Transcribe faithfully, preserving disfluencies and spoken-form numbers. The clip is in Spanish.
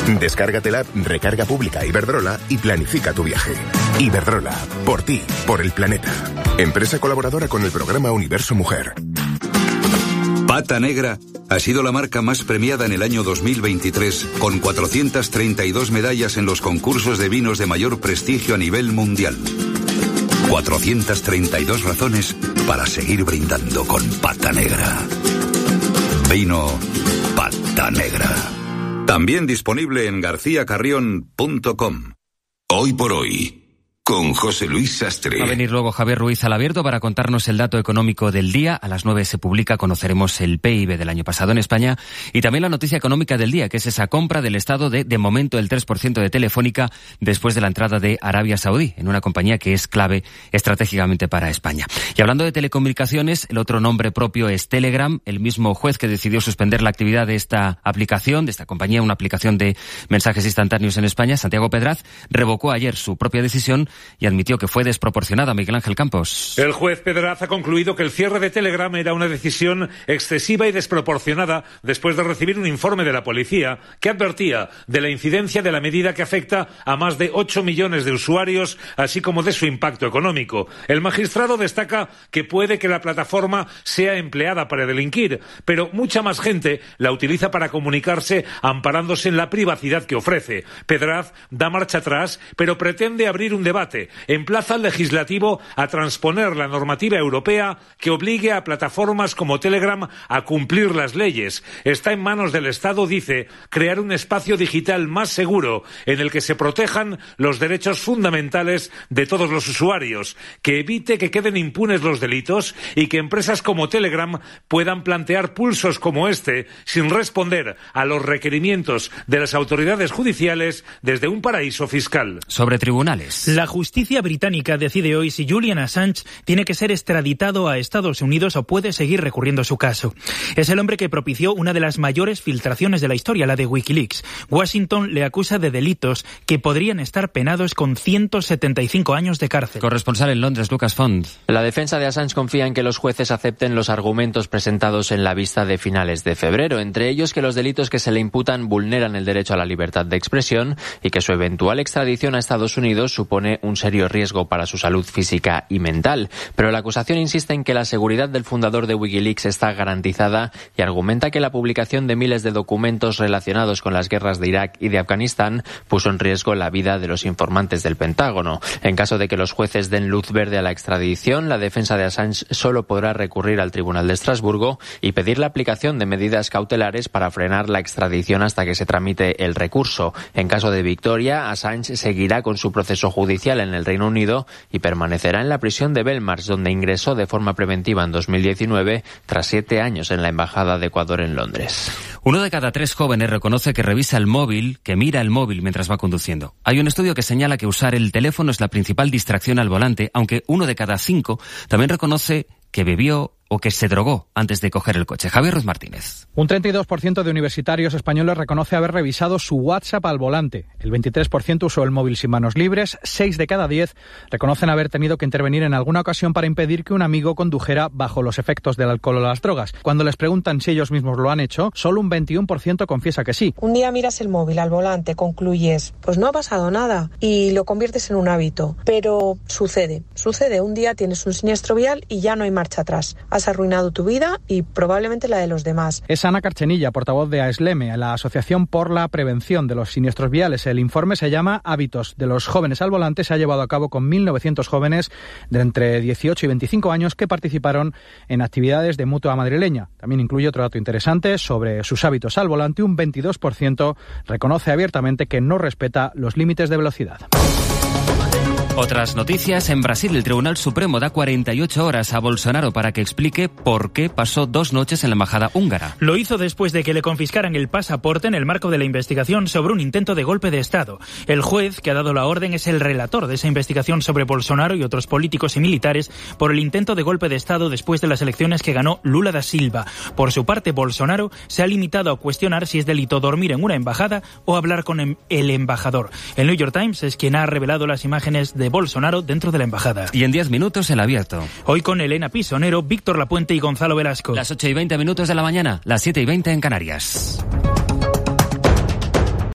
Descárgate la app Recarga Pública Iberdrola y planifica tu viaje. Iberdrola, por ti, por el planeta. Empresa colaboradora con el programa Universo Mujer. Pata Negra ha sido la marca más premiada en el año dos mil veintitrés, con cuatrocientas treinta y dos medallas en los concursos de vinos de mayor prestigio a nivel mundial. cuatrocientas treinta y dos razones para seguir brindando con Pata Negra. Vino Pata Negra. También disponible en garcía carrión punto com. Hoy por hoy, con José Luis Sastre. Va a venir luego Javier Ruiz al abierto para contarnos el dato económico del día. A las nueve se publica, conoceremos el P I B del año pasado en España y también la noticia económica del día, que es esa compra del Estado de, de momento, el tres por ciento de Telefónica después de la entrada de Arabia Saudí en una compañía que es clave estratégicamente para España. Y hablando de telecomunicaciones, el otro nombre propio es Telegram, el mismo juez que decidió suspender la actividad de esta aplicación, de esta compañía, una aplicación de mensajes instantáneos en España, Santiago Pedraz, revocó ayer su propia decisión y admitió que fue desproporcionada. Miguel Ángel Campos. El juez Pedraz ha concluido que el cierre de Telegram era una decisión excesiva y desproporcionada después de recibir un informe de la policía que advertía de la incidencia de la medida que afecta a más de ocho millones de usuarios, así como de su impacto económico. El magistrado destaca que puede que la plataforma sea empleada para delinquir, pero mucha más gente la utiliza para comunicarse amparándose en la privacidad que ofrece. Pedraz da marcha atrás, pero pretende abrir un debate. Emplaza al legislativo a transponer la normativa europea que obligue a plataformas como Telegram a cumplir las leyes. Está en manos del Estado, dice, crear un espacio digital más seguro en el que se protejan los derechos fundamentales de todos los usuarios, que evite que queden impunes los delitos y que empresas como Telegram puedan plantear pulsos como este sin responder a los requerimientos de las autoridades judiciales desde un paraíso fiscal. Sobre tribunales. La justicia británica decide hoy si Julian Assange tiene que ser extraditado a Estados Unidos o puede seguir recurriendo su caso. Es el hombre que propició una de las mayores filtraciones de la historia, la de Wikileaks. Washington le acusa de delitos que podrían estar penados con ciento setenta y cinco años de cárcel. Corresponsal en Londres, Lucas Font. La defensa de Assange confía en que los jueces acepten los argumentos presentados en la vista de finales de febrero, entre ellos que los delitos que se le imputan vulneran el derecho a la libertad de expresión y que su eventual extradición a Estados Unidos supone un serio riesgo para su salud física y mental. Pero la acusación insiste en que la seguridad del fundador de Wikileaks está garantizada y argumenta que la publicación de miles de documentos relacionados con las guerras de Irak y de Afganistán puso en riesgo la vida de los informantes del Pentágono. En caso de que los jueces den luz verde a la extradición, la defensa de Assange solo podrá recurrir al Tribunal de Estrasburgo y pedir la aplicación de medidas cautelares para frenar la extradición hasta que se tramite el recurso. En caso de victoria, Assange seguirá con su proceso judicial en el Reino Unido y permanecerá en la prisión de Belmarsh, donde ingresó de forma preventiva en dos mil diecinueve tras siete años en la Embajada de Ecuador en Londres. Uno de cada tres jóvenes reconoce que revisa el móvil, que mira el móvil mientras va conduciendo. Hay un estudio que señala que usar el teléfono es la principal distracción al volante, aunque uno de cada cinco también reconoce que bebió o que se drogó antes de coger el coche. Javier Ruiz Martínez. Un treinta y dos por ciento de universitarios españoles reconoce haber revisado su WhatsApp al volante. El veintitrés por ciento usó el móvil sin manos libres. seis de cada diez reconocen haber tenido que intervenir en alguna ocasión para impedir que un amigo condujera bajo los efectos del alcohol o las drogas. Cuando les preguntan si ellos mismos lo han hecho, solo un veintiuno por ciento confiesa que sí. Un día miras el móvil al volante, concluyes, pues no ha pasado nada, y lo conviertes en un hábito. Pero sucede, sucede. Un día tienes un siniestro vial y ya no hay marcha atrás. Has arruinado tu vida y probablemente la de los demás. Es Ana Carchenilla, portavoz de AESLEME, la Asociación por la Prevención de los Siniestros Viales. El informe se llama Hábitos de los jóvenes al volante. Se ha llevado a cabo con mil novecientos jóvenes de entre dieciocho y veinticinco años que participaron en actividades de Mutua madrileña. También incluye otro dato interesante sobre sus hábitos al volante. Un veintidós por ciento reconoce abiertamente que no respeta los límites de velocidad. Otras noticias. En Brasil, el Tribunal Supremo da cuarenta y ocho horas a Bolsonaro para que explique por qué pasó dos noches en la embajada húngara. Lo hizo después de que le confiscaran el pasaporte en el marco de la investigación sobre un intento de golpe de Estado. El juez que ha dado la orden es el relator de esa investigación sobre Bolsonaro y otros políticos y militares por el intento de golpe de Estado después de las elecciones que ganó Lula da Silva. Por su parte, Bolsonaro se ha limitado a cuestionar si es delito dormir en una embajada o hablar con el embajador. El New York Times es quien ha revelado las imágenes de Bolsonaro dentro de la embajada. Y en diez minutos el abierto. Hoy con Elena Pisonero, Víctor Lapuente y Gonzalo Velasco. Las ocho y veinte minutos de la mañana, las siete y veinte en Canarias.